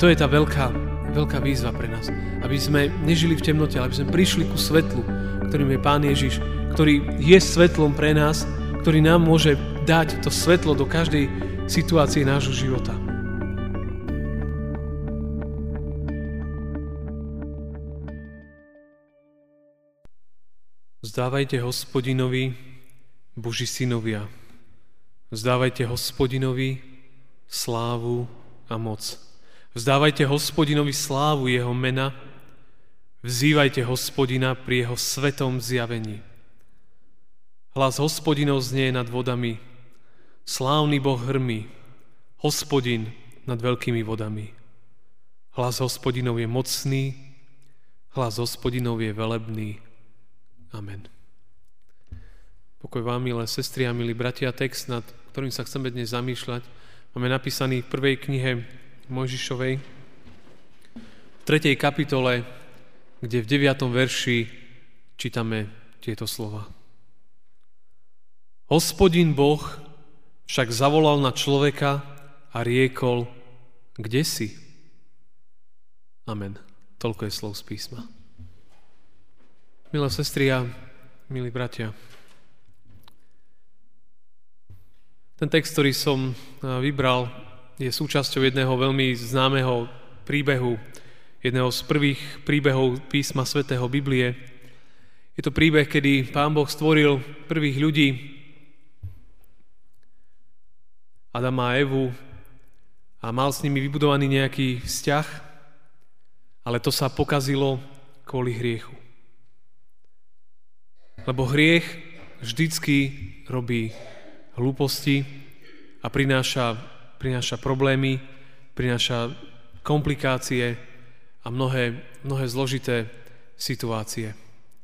to je tá veľká výzva pre nás. Aby sme nežili v temnote, ale aby sme prišli ku svetlu, ktorým je Pán Ježiš, ktorý je svetlom pre nás, ktorý nám môže dať to svetlo do každej situácie nášho života. Vzdávajte Hospodinovi, Boží synovia. Vzdávajte Hospodinovi slávu a moc. Vzdávajte Hospodinovi slávu jeho mena. Vzývajte Hospodina pri jeho svetom zjavení. Hlas Hospodinov znie nad vodami. Slávny Boh hrmí. Hospodin nad veľkými vodami. Hlas Hospodinov je mocný. Hlas Hospodinov je velebný. Amen. Pokoj vám, milé sestry a milí bratia, text, nad ktorým sa chceme dnes zamýšľať, máme napísaný v prvej knihe Mojžišovej, v 3. kapitole, kde v 9. verši čítame tieto slova. Hospodin Boh však zavolal na človeka a riekol, kde si? Amen. Toľko je slov z písma. Milé sestry a milí bratia, ten text, ktorý som vybral, je súčasťou jedného veľmi známeho príbehu, jedného z prvých príbehov písma svätého Biblie. Je to príbeh, kedy Pán Boh stvoril prvých ľudí, Adama a Evu, a mal s nimi vybudovaný nejaký vzťah, ale to sa pokazilo kvôli hriechu. Lebo hriech vždycky robí hlúposti a prináša problémy, prináša komplikácie a mnohé zložité situácie.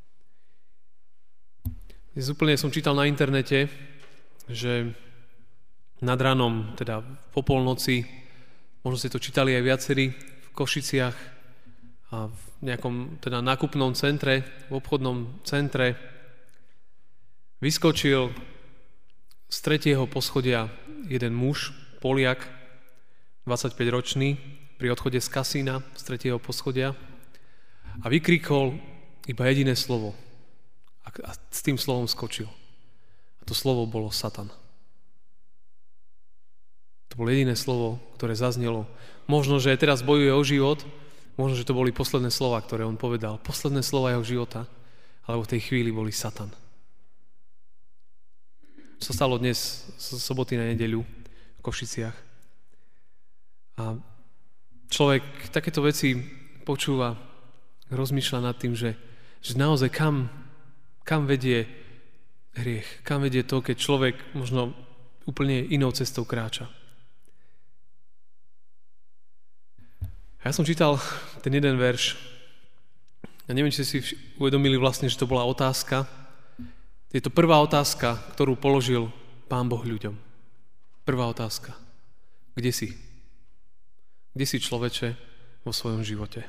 Dnes úplne som čítal na internete, že nad ranom, teda po polnoci, možno ste to čítali aj viacerí, v Košiciach a v nejakom teda nákupnom centre, v obchodnom centre, vyskočil z 3. poschodia jeden muž, Poliak, 25-ročný, pri odchode z kasína z 3. poschodia a vykrikol iba jediné slovo. A s tým slovom skočil. A to slovo bolo Satan. To bolo jediné slovo, ktoré zaznelo. Možno, že teraz bojuje o život, možno, že to boli posledné slova, ktoré on povedal. Posledné slova jeho života, alebo v tej chvíli boli Satan. Čo sa stalo dnes z soboty na nedeľu v Košiciach. A človek takéto veci počúva, rozmýšľa nad tým, že naozaj kam vedie hriech, kam vedie to, keď človek možno úplne inou cestou kráča. A ja som čítal ten jeden verš a neviem, či si uvedomili vlastne, že to bola otázka. Je to prvá otázka, ktorú položil Pán Boh ľuďom. Prvá otázka. Kde si? Kde si, človeče, vo svojom živote?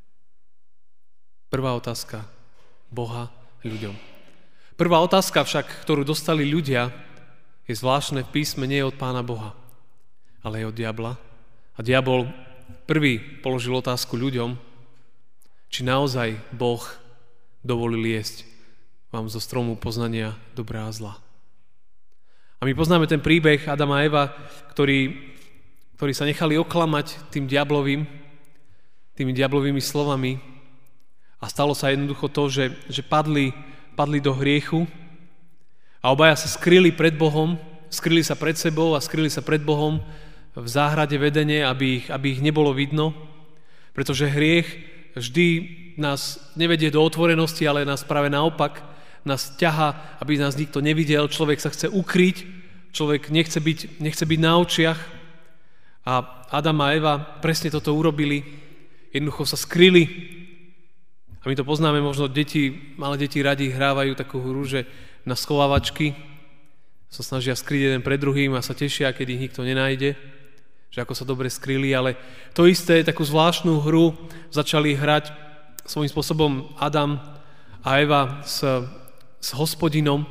Prvá otázka Boha ľuďom. Prvá otázka však, ktorú dostali ľudia, je zvláštne v písme, nie je od Pána Boha, ale je od diabla. A diabol prvý položil otázku ľuďom, či naozaj Boh dovolil jesť vám zo stromu poznania dobrá a zla. A my poznáme ten príbeh Adama a Eva, ktorí sa nechali oklamať tými diablovými slovami a stalo sa jednoducho to, že padli do hriechu a obaja sa skryli pred Bohom, skryli sa pred sebou a skryli sa pred Bohom v záhrade vedenie, aby ich nebolo vidno, pretože hriech vždy nás nevedie do otvorenosti, ale nás práve naopak nás ťaha, aby nás nikto nevidel, človek sa chce ukryť, človek nechce byť na očiach a Adam a Eva presne toto urobili, jednoducho sa skryli a my to poznáme, možno malé deti radi hrávajú takú hru, že na schovávačky sa snažia skryť jeden pred druhým a sa tešia, keď ich nikto nenájde, že ako sa dobre skryli, ale to isté, takú zvláštnu hru začali hrať svojím spôsobom Adam a Eva s Hospodinom,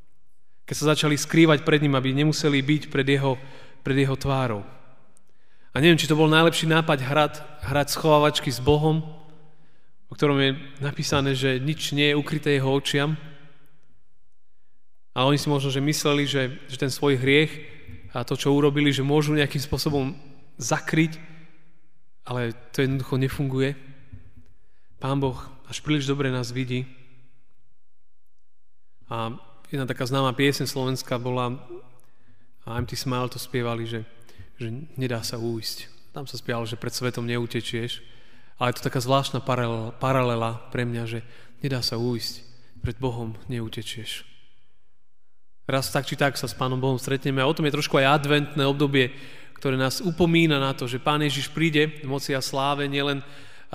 keď sa začali skrývať pred ním, aby nemuseli byť pred jeho tvárou. A neviem, či to bol najlepší nápad hrať schovávačky s Bohom, o ktorom je napísané, že nič nie je ukryté jeho očiam. A oni si možno, že mysleli, že ten svoj hriech a to, čo urobili, že môžu nejakým spôsobom zakryť, ale to jednoducho nefunguje. Pán Boh až príliš dobre nás vidí. A jedna taká známa pieseň slovenská bola, a I'm T Smile to spievali, že nedá sa újsť. Tam sa spievalo, že pred svetom neutečieš, ale je to taká zvláštna paralela pre mňa, že nedá sa újsť, pred Bohom neutečieš. Raz tak či tak sa s Pánom Bohom stretneme a o tom je trošku aj adventné obdobie, ktoré nás upomína na to, že Pán Ježiš príde v moci a sláve, nielen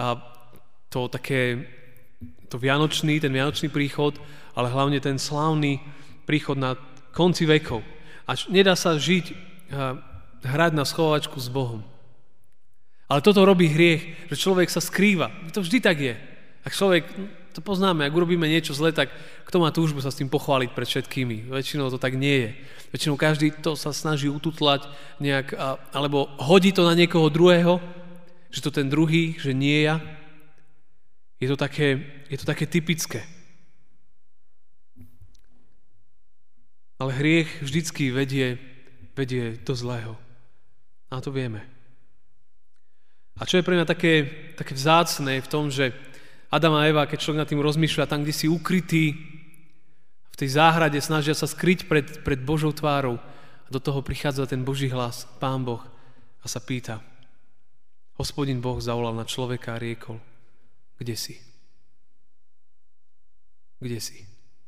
ten vianočný príchod, ale hlavne ten slávny príchod na konci vekov. A nedá sa žiť, hrať na schovačku s Bohom. Ale toto robí hriech, že človek sa skrýva. To vždy tak je. Ak človek, to poznáme, ak urobíme niečo zle, tak kto má túžbu sa s tým pochváliť pred všetkými? Väčšinou to tak nie je. Väčšinou každý to sa snaží ututlať nejak, alebo hodí to na niekoho druhého, že to ten druhý, že nie ja. Je to také typické. Ale hriech vždycky vedie do zlého. A to vieme. A čo je pre mňa také vzácne v tom, že Adam a Eva, keď človek nad tým rozmýšľa, tam, kde si ukrytí v tej záhrade, snažia sa skryť pred Božou tvárou. A do toho prichádza ten Boží hlas, Pán Boh, a sa pýta. Hospodin Boh zavolal na človeka a riekol, kde si? Kde si?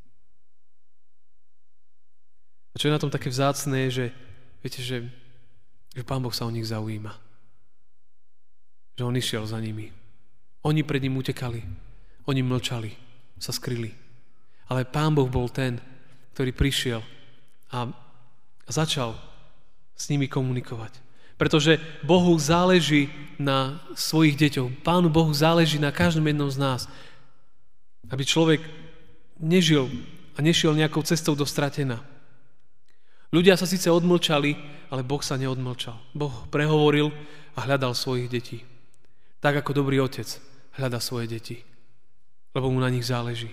A čo je na tom také vzácne, že viete, že Pán Boh sa o nich zaujíma. Že on išiel za nimi. Oni pred ním utekali. Oni mlčali, sa skryli. Ale Pán Boh bol ten, ktorý prišiel a začal s nimi komunikovať. Pretože Bohu záleží na svojich deťoch. Pánu Bohu záleží na každom jednom z nás. Aby človek nežil a nešiel nejakou cestou do stratená. Ľudia sa síce odmlčali, ale Boh sa neodmlčal. Boh prehovoril a hľadal svojich detí. Tak ako dobrý otec hľadá svoje deti, lebo mu na nich záleží.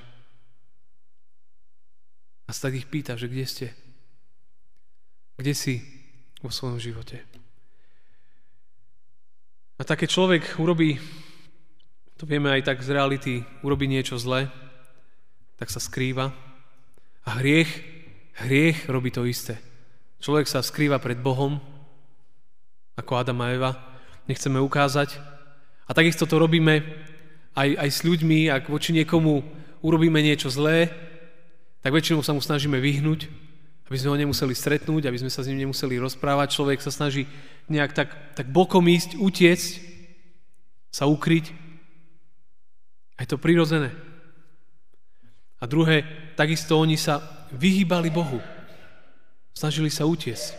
A tak ich pýta, že kde ste? Kde si vo svojom živote? A tak keď človek urobí, to vieme aj tak z reality, urobí niečo zlé, tak sa skrýva. A hriech robí to isté. Človek sa skrýva pred Bohom, ako Adam a Eva. Nechceme ukázať. A takisto to robíme aj s ľuďmi, ak voči niekomu urobíme niečo zlé, tak väčšinou sa mu snažíme vyhnúť, aby sme ho nemuseli stretnúť, aby sme sa s ním nemuseli rozprávať. Človek sa snaží nejak tak bokom ísť, utiecť, sa ukryť. A je to prirodzené. A druhé, takisto oni sa vyhýbali Bohu. Snažili sa utiecť.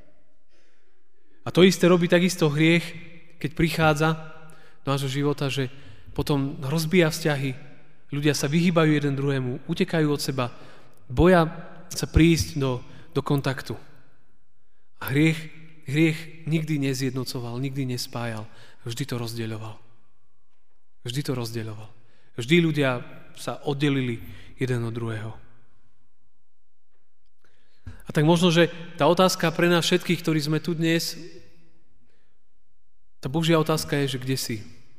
A to isté robí takisto hriech, keď prichádza do nášho života, že potom rozbíja vzťahy, ľudia sa vyhýbajú jeden druhému, utekajú od seba, boja sa prísť do kontaktu. A hriech nikdy nezjednocoval, nikdy nespájal, vždy to rozdeľoval. Vždy to rozdeľoval. Vždy ľudia sa oddelili jeden od druhého. A tak možno, že tá otázka pre nás všetkých, ktorí sme tu dnes, tá Božia otázka je, že kde si?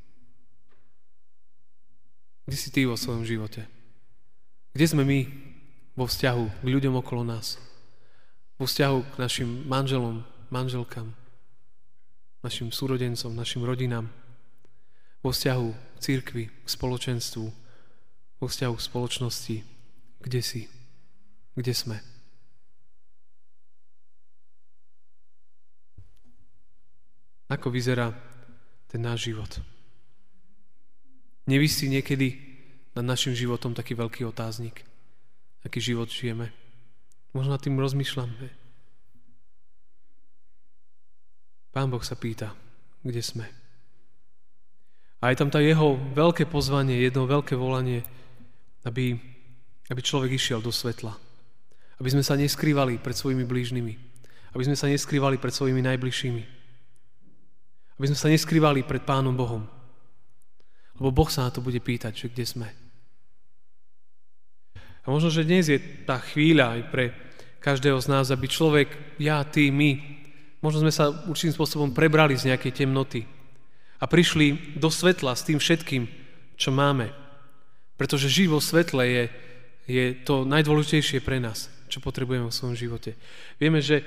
Kde si ty vo svojom živote? Kde sme my vo vzťahu k ľuďom okolo nás? Vo vzťahu k našim manželom, manželkám, našim súrodencom, našim rodinám? Vo vzťahu k cirkvi, k spoločenstvu, vo vzťahu k spoločnosti? Kde si? Kde sme? Ako vyzerá ten náš život? Nevisí niekedy nad našim životom taký veľký otáznik? Aký život žijeme? Možno nad tým rozmýšľam. Pán Boh sa pýta, kde sme? A je tam tá jeho veľké pozvanie, jedno veľké volanie, aby človek išiel do svetla. Aby sme sa neskrývali pred svojimi blížnymi. Aby sme sa neskrývali pred svojimi najbližšími. Aby sme sa neskrývali pred Pánom Bohom. Lebo Boh sa na to bude pýtať, že kde sme. A možno, že dnes je tá chvíľa aj pre každého z nás, aby človek, ja, ty, my, možno sme sa určitým spôsobom prebrali z nejakej temnoty a prišli do svetla s tým všetkým, čo máme. Pretože žiť vo svetle je to najdôležitejšie pre nás, čo potrebujeme v svojom živote. Vieme, že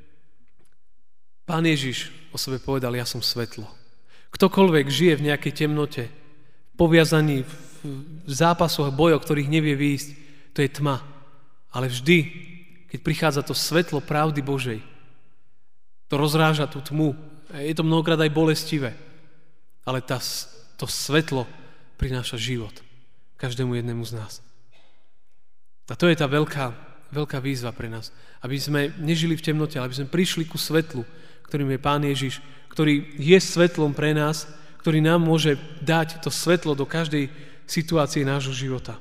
Pán Ježiš o sebe povedal, ja som svetlo. Ktokoľvek žije v nejakej temnote, poviazaní v zápasoch, bojoch, ktorých nevie výjsť, to je tma. Ale vždy, keď prichádza to svetlo pravdy Božej, to rozráža tú tmu. Je to mnohokrát aj bolestivé. Ale to svetlo prináša život každému jednému z nás. A to je tá veľká výzva pre nás. Aby sme nežili v temnote, ale aby sme prišli ku svetlu, ktorým je Pán Ježiš, ktorý je svetlom pre nás, ktorý nám môže dať to svetlo do každej situácie nášho života.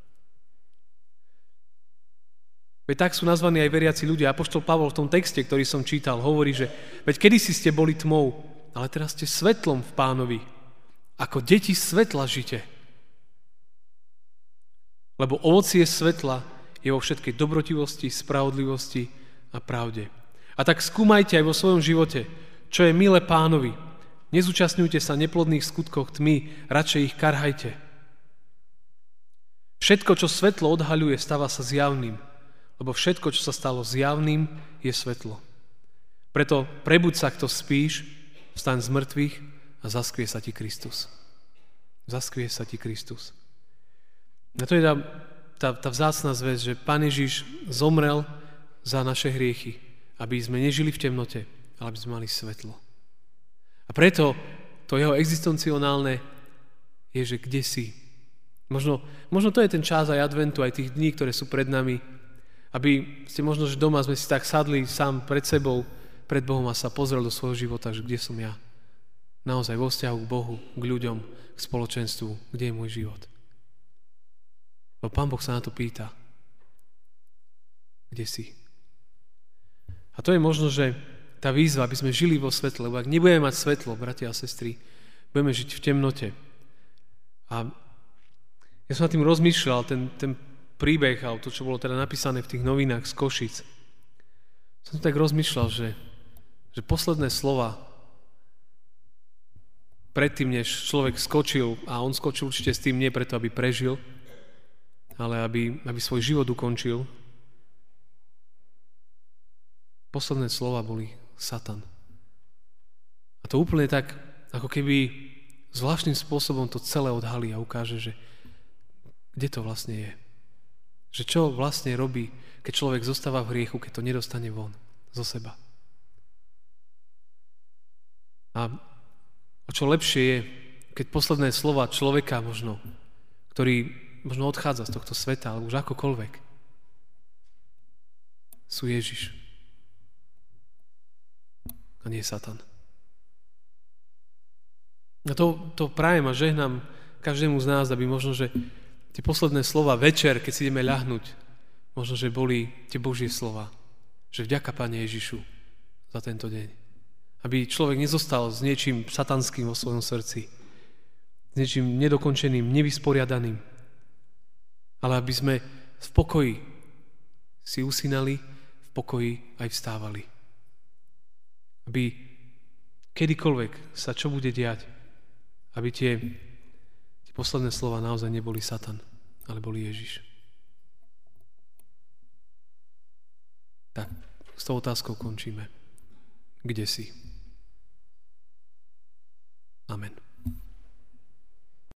Veď tak sú nazvaní aj veriaci ľudia. Apoštol Pavol v tom texte, ktorý som čítal, hovorí, že veď kedysi ste boli tmou, ale teraz ste svetlom v Pánovi. Ako deti svetla žite. Lebo ovocie svetla je vo všetkej dobrotivosti, spravodlivosti a pravde. A tak skúmajte aj vo svojom živote, čo je milé Pánovi. Nezúčastňujte sa neplodných skutkoch tmy, radšej ich karhajte. Všetko, čo svetlo odhaľuje, stáva sa zjavným, lebo všetko, čo sa stalo zjavným, je svetlo. Preto prebuď sa, kto spíš, vstaň z mŕtvych a zaskvie sa ti Kristus. Zaskvie sa ti Kristus. A to je tá vzácna zvesť, že Pán Ježiš zomrel za naše hriechy, aby sme nežili v temnote, ale aby sme mali svetlo. A preto to jeho existencionálne je, že kde si. Možno to je ten čas aj adventu, aj tých dní, ktoré sú pred nami, aby ste možno, že doma sme si tak sadli sám pred sebou, pred Bohom a sa pozrel do svojho života, že kde som ja. Naozaj vo vzťahu k Bohu, k ľuďom, k spoločenstvu, kde je môj život. Lebo Pán Boh sa na to pýta. Kde si? A to je možno, že tá výzva, aby sme žili vo svetle, lebo ak nebudeme mať svetlo, bratia a sestry, budeme žiť v temnote. A ja som nad tým rozmýšľal, ten príbeh, alebo to, čo bolo teda napísané v tých novinách z Košic. Som tak rozmýšľal, že posledné slova predtým, než človek skočil, a on skočil určite s tým nie preto, aby prežil, ale aby svoj život ukončil, posledné slova boli Satan. A to úplne tak, ako keby zvláštnym spôsobom to celé odhalí a ukáže, že kde to vlastne je. Že čo vlastne robí, keď človek zostáva v hriechu, keď to nedostane von zo seba. A o čo lepšie je, keď posledné slova človeka možno, ktorý možno odchádza z tohto sveta, alebo už akokoľvek, sú Ježiš. A nie Satan. A to prajem a žehnám každému z nás, aby možno, že tie posledné slova večer, keď si ideme ľahnúť, možno, že boli tie Božie slova. Že vďaka Pane Ježišu za tento deň. Aby človek nezostal s niečím satanským vo svojom srdci. S niečím nedokončeným, nevysporiadaným. Ale aby sme v pokoji si usínali, v pokoji aj vstávali. Aby kedykoľvek sa čo bude diať, aby tie posledné slova naozaj neboli Satan, ale boli Ježiš. Tak, s tou otázkou končíme. Kde si? Amen.